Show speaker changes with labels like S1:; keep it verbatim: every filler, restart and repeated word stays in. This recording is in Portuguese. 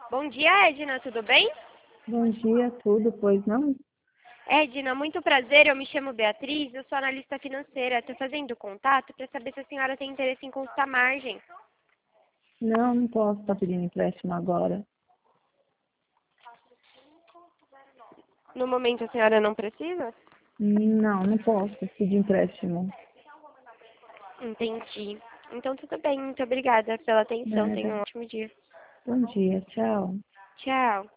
S1: Bom dia, Edna, tudo bem?
S2: Bom dia, tudo, pois não?
S1: Edna, muito prazer, eu me chamo Beatriz, eu sou analista financeira. Estou fazendo contato para saber se a senhora tem interesse em consultar margem.
S2: Não, não posso estar pedindo empréstimo agora.
S1: No momento a senhora não precisa?
S2: Não, não posso pedir empréstimo.
S1: Entendi. Então tudo bem, muito obrigada pela atenção, tenha
S2: Nada.
S1: um ótimo dia.
S2: Bom dia, tchau.
S1: Tchau.